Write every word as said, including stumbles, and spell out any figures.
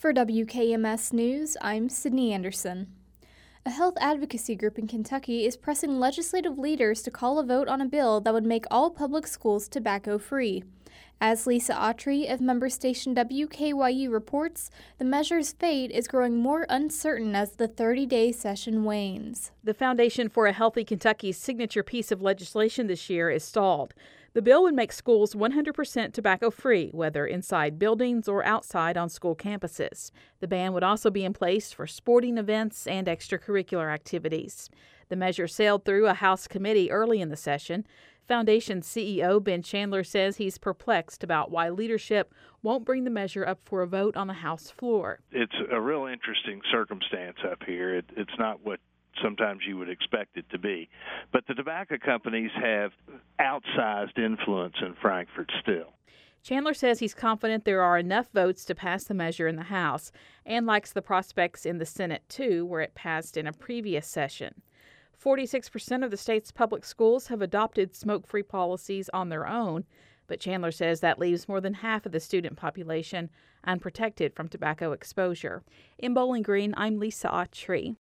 For W K M S News, I'm Sydney Anderson. A health advocacy group in Kentucky is pressing legislative leaders to call a vote on a bill that would make all public schools tobacco-free. As Lisa Autry of member station W K Y U reports, the measure's fate is growing more uncertain as the thirty-day session wanes. The Foundation for a Healthy Kentucky's signature piece of legislation this year is stalled. The bill would make schools one hundred percent tobacco-free, whether inside buildings or outside on school campuses. The ban would also be in place for sporting events and extracurricular activities. The measure sailed through a House committee early in the session. Foundation C E O Ben Chandler says he's perplexed about why leadership won't bring the measure up for a vote on the House floor. It's a real interesting circumstance up here. It, it's not what sometimes you would expect it to be. But the tobacco companies have outsized influence in Frankfort still. Chandler says he's confident there are enough votes to pass the measure in the House and likes the prospects in the Senate, too, where it passed in a previous session. forty-six percent of the state's public schools have adopted smoke-free policies on their own, but Chandler says that leaves more than half of the student population unprotected from tobacco exposure. In Bowling Green, I'm Lisa Autry.